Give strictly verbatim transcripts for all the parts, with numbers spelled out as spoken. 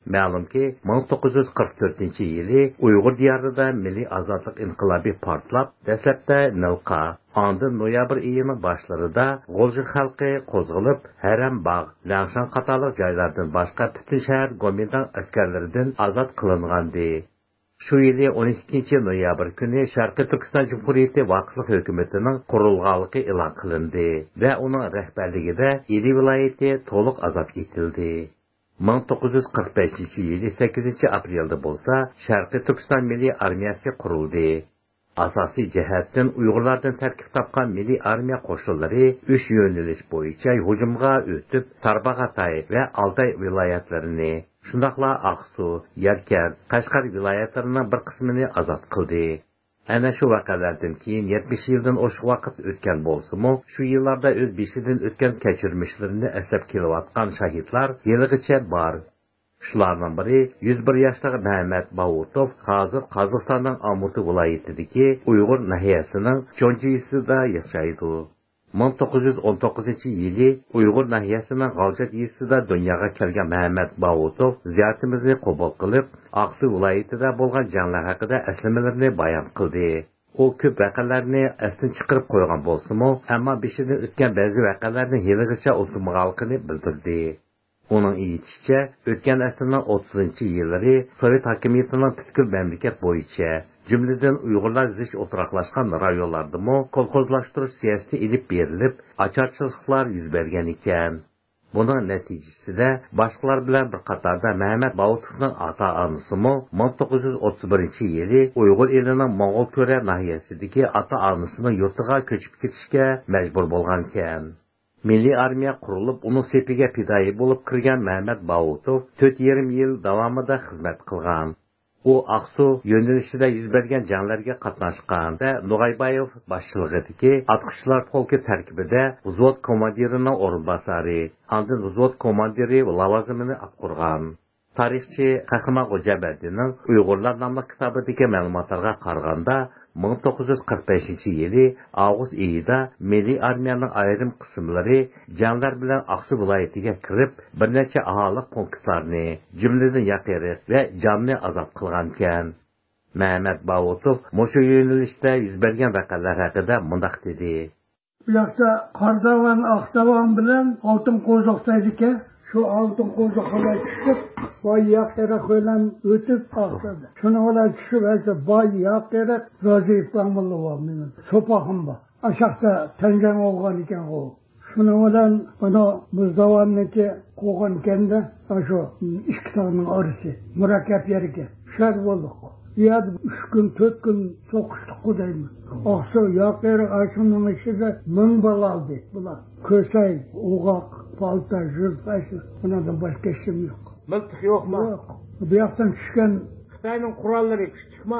Ma'lumki, ming to'qqiz yuz qirq to'rtinchi yili Uyg'ur diyorida milliy ozodlik inqilobi portlab, dastlabda Nilqa, ondan noyabr oyining boshlarida G'o'lji xalqi qo'zg'alib, Harambog', Langshan qatorliq joylardan boshqa butun shahar Gomindan askarlaridan ozod qilingandi. Shu yili o'n ikkinchi noyabr kuni Sharqiy Turkiston Jumhuriyati vaqtli hukumatining qurilganligi e'lon qilindi va uning rahbarligida Ili viloyati to'liq ozod etildi. ming to'qqiz yuz qirq beshinchi yili sakkizinchi aprelda bo'lsa, Sharqiy Turkiston milliy armiyasi qurildi. Asosiy jihatdan Uyg'urlardan tarkib topgan milliy armiya qo'shinlari uch yo'nalish bo'yicha hujumga o'tib, Tarbag'atay va Altay viloyatlarini, shundaqla Aqsu, Yarkar, Qashqar viloyatlarining bir qismini ozod qildi. Ana shu voqealardan keyin yetmish yildan oshiq vaqt o'tgan bo'lsa-mu, shu yillarda o'z beshidan o'tgan kechirmishlarini eslab kelayotgan shahidlar yiligacha bor. Shularning biri yuz bir yoshli Mehmet Bavutov hozir Qozog'istonning Amurti viloyatidagi Uyg'ur nahiyasining Chonjiyisida yashaydi. ming to'qqiz yuz o'n to'qqizinchi yili Uyg'ur nahiyasining G'aljat yezisida dunyoga kelgan Mehmet Bavutov ziyoratimizni qabul qilib, Aqsu viloyatida bo'lgan janglar haqida eslamalarini bayon qildi. U ko'p voqealarni esdan chiqarib qo'ygan bo'lsa-mu, ammo beshidan o'tgan ba'zi voqealarni haligacha unutmaganligini bildirdi. Uning aytishicha, o'tgan asrning o'ttizinchi yillari Sovet hokimiyatining butkul mamlakat bo'yicha, jumladan Uyg'urlar zish o'tiraqlashgan rayonlardami kolxozlashtirish siyosati ilib berilib, ocharchiliklar yuz bergan ekan. Buning natijasida boshqalar bilan bir qatorda Mehmet Bavutovning ota-onasimi ming to'qqiz yuz o'ttiz birinchi yili Uyg'ur elining Mo'g'ul Ko'ra nahiyasidagi ota-onasining yurtiga ko'chib ketishga majbur bo'lgan ekan. Milliy armiya qurilib, uning sepiga fidoyi bo'lib kirgan Mehmet Bavutov to'rt yarim yil davomida xizmat qilgan. U Aqsu yo'nalishida yuz bergan janglarga qatnashgan va Nug'aybayev boshchiligidagi atqishlar polki tarkibida vзвод komandirining o'rinbosari, andin vзвод komandiri lavozimini olib Tarixchi Qahramon Xo'jabaddining Uyg'urlar nomli kitobidagi ma'lumotlarga qaraganda, ming to'qqiz yuz qirq beshinchi yili avgust oyida milliy armiyaning ayrim qismlari janglar bilan Aqsu viloyatiga kirib, bir necha aholi punktlarni, jumladan Yaqiriq va Jamni ozod qilgan ekan. Mehmet Bavutov mushu yo'nalishda yuz bergan voqealar haqida mundaq dedi. Bu yoqda Qardavan, Aqdavan bilan Oltin Qo'zoqdagi şu altın qo'ziqqa tushib, boy Yaqiriq bilan o'tib aqtadi. Shuni bilan tushib, esa boy Yaqiriq Roziyev Bamulov meni so'paqim bor. Ashaqda tanjang olgan ekan u. Shuni bilan buni Muzdavanniki qo'ygan ekanda, shu ikki tog'ning orasi murakkab yerga shar bo'ldik. Yad uch kun, to'rt kun so'qishdik qudaymiz. Aqsu Yaqiriq ashuning ichida ming bola oldi bular. Ko'say, uyg'oq, palta, jilpaşı, bundan başka işim yok. Mıltık yok mu? Yok. Bu yaktan çıkan Xitayning qurolları küçük mü?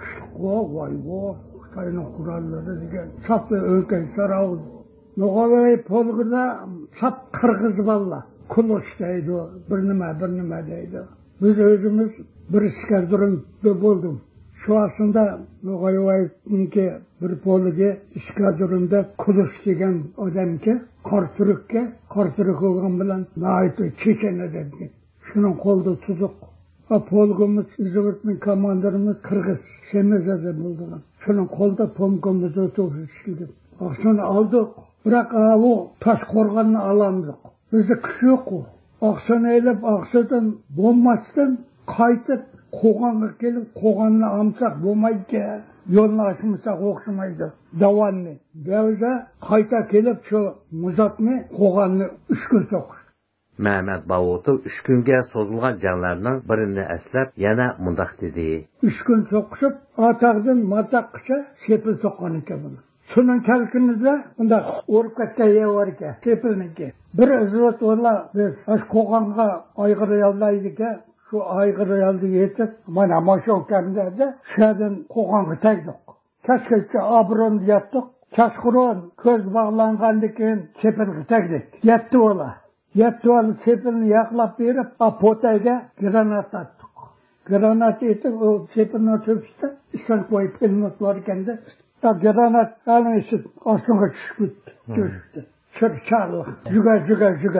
Vay vay vay. Xitayning qurolları degan. Sapı ökey saravuz. Noğavay polgıda sap Qırgız balla. Kuluç deydi, bir nima, bir nima deydi. Biz özümüz bir iskadronda buldum. Şu aslında Noğavay'ınki bir poligi iskadronda Kuluç degan odamki Qarturukka, Qarturuk olgan bilan naytı Çeçen'e dedi. Şunun kolda tuzuq. A polgumuz, İzmir'in komandarımız Kırgız, Semezade buldular. Şunun kolda pomkumuz otobüs işledi. Akşonu aldık. Bırak avu taş korganını alamdık. Bizde kişi yok o. Akşonu eylep akşadan bombaçtan kaytıp Qo'g'onga kelib, Qo'g'onni amsak bo'lmaydi ki, yo'lni ochmasak o'xshamaydi. Davanni. Bo'lsa qayta kelib shu muzatni Qo'g'onni uch kun so'qish. Mehmet Bavutov uch kunga so'zilgan janglarning birini eslab, yana mundaq dedi. uch kun so'qishib, ataqdan mataqcha sepil so'qqan ekan buni. Şunun kelkinizde bunda o'rib ketgan yer bor ekan, sepilniki. Bir izvat valla biz aş Qo'g'onga ayg'ira olmaydik ekan. Şu aygırı yaldı yetip, bana maşon kendinde, şerden Qo'g'onga tegdik. Kaçkaycha abron yattık, kaçkuron köz bağlangandikin sepilge tegdik. Yetti ola. Yetti ola sepilni yaklap berip, apotayga granat attık. Granat etip, o sepilni tüpüste, işten koyup elmas var ekende, da granat alın işit, aslında çıkıp gitti, düştü. Çırçarlık, juga juga juga.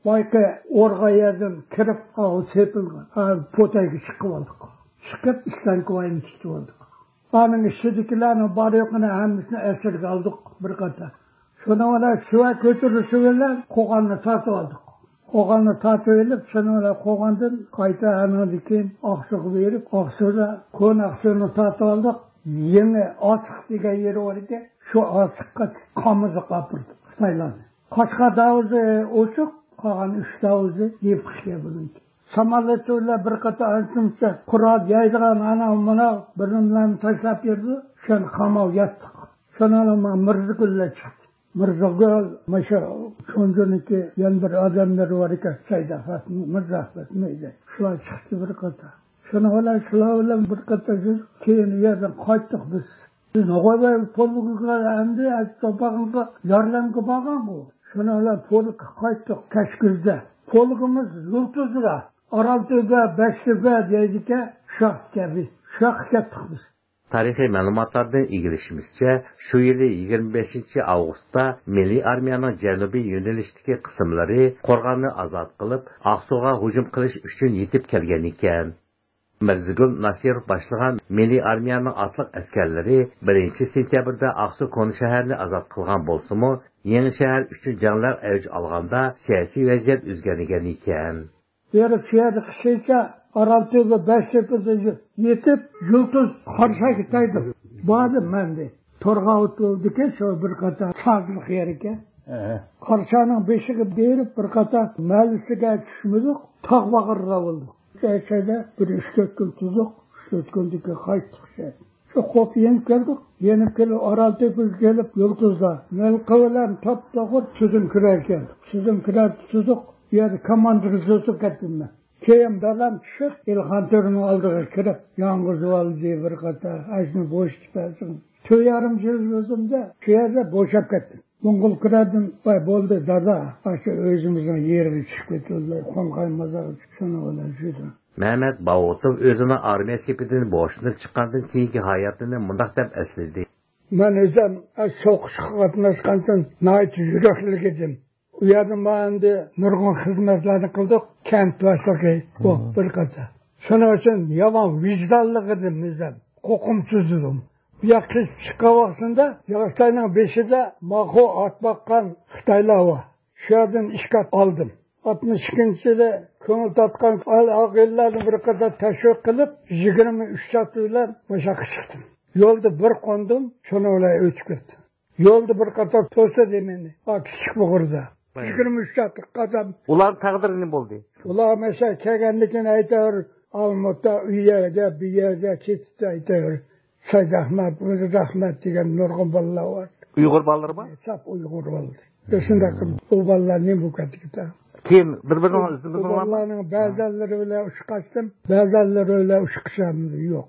Bayka orga yerden kirip ağız sepilgan. Potayga çıkıp olduk. Çıkıp işten koyun çıktı olduk. Anın işçidikilerin bari yokuna hemmisini esirge aldık bir kata. Şuna ola şuva götürüsü bilen koğanını tatı aldık. Koğanını tatı edip şuna ola koğandan kayta hemen dikin aksuğu verip aksuğda kon aksuğunu tatı aldık. Yeni asık diye yeri var idi. Şu asıkka kamızı kapırdık. Saylandı. Kaçka davuzu uçuk, kalan üç davuzu yiyip kışlaya bulundu. Samaletörler bir kata altımsa kural yaydıran anamına birimlerini taşlap yerdi. Şöyle kamav yattık. Şöyle alama Mırzıgül'le çıktı. Mırzıgül, maşa şuncuniki yan bir adamları var ki Saydafat mı, Mırzafat mıydı? Şular çıktı bir kata. Şöyle ola şular bir kata çıktık. Keyin yerden kaçtık biz. Biz ne kadar poluklar hem de topağında yarlankı bağım bu. Şöyle ola poluk kaçtık Keşküz'de. Polukımız Yurtuz'da. Araltı'da, Beştepe deydik ki şahsıya biz. Şahsıya yaptık biz. Tarihi məlumatlardan ilgilişimizcə, şu yılı yigirma beshinchi avgustda Milli Armiyanın cənubi yönəlişdəki qismləri Qorğanı azad qılıb, Aqsuğa hücum qilish üçün yetib kelgan ekan. Mirzigul Nasirov başlagan Milli Armiyanın atlıq əskərləri birinchi sentyabrda Aqsu konu şəhərini azad qılgan bolsunmu, yeni şəhər üçün canlar əvj alğanda siyasi vəziyyət üzgərgən ekan. Yarı şehirde kışıysa Araltı'da Beştepe'de yetip Yurtuz karşıya gitaydı. Bağdım ben de. Torgavut oldu ki şu bir kata sağlık yeri ki. Karşıyanın beşiği değirip bir kata meclisine düşmüdük. Takvakırra olduk. Şeyde bir üç dört gün tuzduk. Üç dört gündeki kaçtık şey. Şu kop yenip geldik. Yenip gelip Araltı'ya gelip Yurtuz'da. Melkavelen top dokuz tüzüm kürer geldik. Tüzüm kürer tuzduk. Yer komandırızı kettim ben. Keyim dalam çık, İlhan Törün'ün aldığı kirip, yalnız var diye bir kata, açını boş çıkarsın. Tüy yarım yıl gözümde, köyde boşap kettim. Mongol kiradım, bay boldu dada, aşı özümüzün yerini çıkıp öyle, kon kaymazlar, şunu öyle şuydu. Mehmet Bağutov özünün armiya sepetini boşluq çıkandan keyinki hayatını mundaq deb esledi. Ben özüm, soğuşqa katnaşqandan nait yürekli edim. Uyadım bağında nurgun hizmetlerini kıldık, kent başlığı bu bir kata. Şunun için yaman vicdanlı kıdım bizden, kokumsuzdum. Yakış çıkavaksında, Yağıştay'ın beşide Mako Atbakkan Xitaylar var. Şuradan işkat aldım. altmış ikinci de köngül tatkan ağırlarını bir kadar teşvik kılıp, yigirma üç satıyla başa çıktım. Yolda bir kondum, şunu öyle üç gittim. Yolda bir kadar tosa demeni, küçük buğurda. yigirma üç sattık kadam. Ular taqdiri ne bo'ldi? Ular mesela kelganlikini aytıyor, Almut'ta, uyerде, bir yerde, ketdi aytıyor. Said Ahmet, Özür Ahmet degan nurgun balalar var. Uyg'ur balaları mı? Sap Uyg'ur balalar. Şundaki bu balalar ne bu katıkta? Kim? Bir-birinin ismini Bu balaların bazıları öyle uçkaçtım, bazıları öyle uçkışam yok.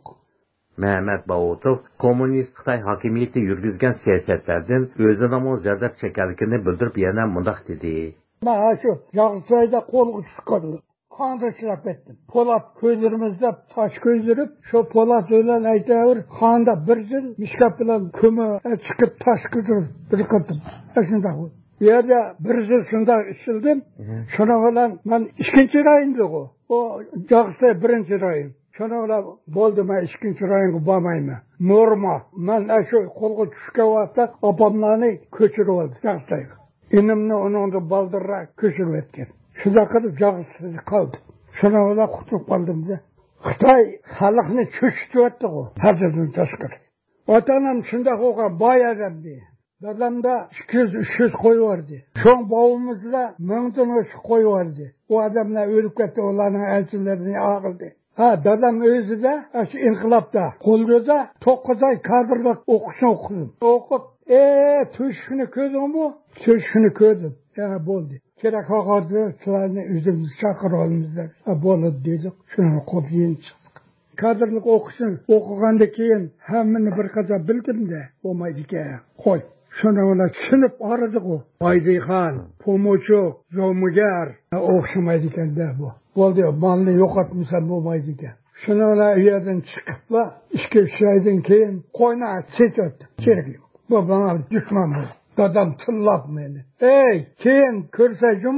Mehmet Bağutov, komünist Xitay hakimiyeti yürgüzgen siyasetlerden özünün zerdep çekerlikini bildirip yana mundaq dedi. Ben şu Yağızay'da kol çıkardım. Kandı çırap ettim. Polat közlerimizde taş közlerip, şu Polat öyle aytavur, kanda bir yıl mişkap bilen kömü çıkıp taş kızır bir kıttım. Eşinde bu. Bir yerde bir yıl şunda işildim. Şuna olan ben ikinci rayımdı o. O Yağızay birinci rayım. Şuna olan boldu ben ikinci rayımı bağmayım. Norma. Ben şu kolgu düşke vaxta apamlarını köçürü oldu Yağızay'ı. İnimni onun da baldırra köçürü etken. Şuna kadar Yağızsız kaldı. Şuna olan kutup kaldım da. Xitay halkını çöştü etti o. Herkesin taşkır. Vatanım şunda koygan bay adam diye. Dadamda iki yüz üç yüz koyu vardı. Şoň babamızda mıngdan öş koyu vardı. O adamlar ölüp gitti, onların elçilerini ağıldı. Ha, dadam özü de, şu inkılapta, Kolgöz'de dokuz ay kadırlık okuşunu okudum. Okup, eee tüşkünü ködüm bu? Tüşkünü ködüm. Ya boldu. Kerek ağardı, sılarını üzümüzü çakır olmuşlar. Ha, bolu dedik, şunu okuyup yeni çıktık. Kadırlık okusun, okuganda keyin hemmini bir kadar bildim de, olmaydı ki, koy. Şuna ola sınıp aradık o. Baydıyhan, Pomoçuk, Zomugar, okşamaydıken de bu. Boldu, malını yok atmışsan olmaydıken. Şuna ola yerden çıkıp da, iki üç aydan keyin koyna set öttü. Gerek yok. Bu bana düşman bu. Dadam tıllap beni. Ey, keyin körse cumu,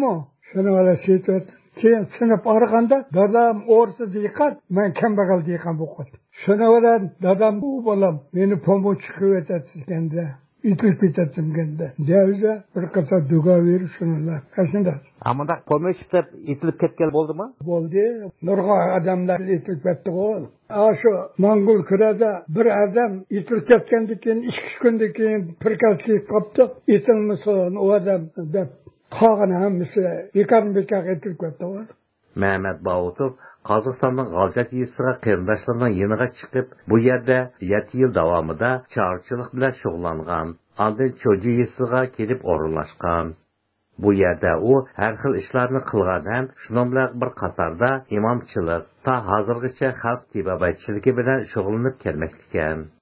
Şunu öyle şeyt keyin sinip arganda dadam o'rsiz yiqat, men kambag'al deyqan bo'lib. Shuni bilan dadam bu bolam meni pomoch chiqib o'tadi itilib ketayotganda. Devza bir qasa dugo berib shunalar. Qashunda. Amanda pomoch deb itilib ketgan bo'ldimi? Bo'ldi. Nurg'a odamlar itilib ketdi qo'l. Shu Mongol kirada bir odam itilib ketgandan keyin ikki kundan keyin prikazlik qopdi. Itilmasin u odam deb qolgan hammasi ekan-bekak itilib ketdi. Mehmet Bağutov Qozog'istonning G'aljat yesiga qarindoshlarining yeniga chiqib, bu yerda yetti yil davomida chorchilik bilan shug'ullangan. Ondan Cho'ji yesiga kelib o'rinlashgan. Bu yerda u har xil ishlarni qilgan ham, shundan bilan bir qatorda imomchilik, ta hozirgacha xalq tibobatchiligi bilan shug'ullanib kelmoqda ekan.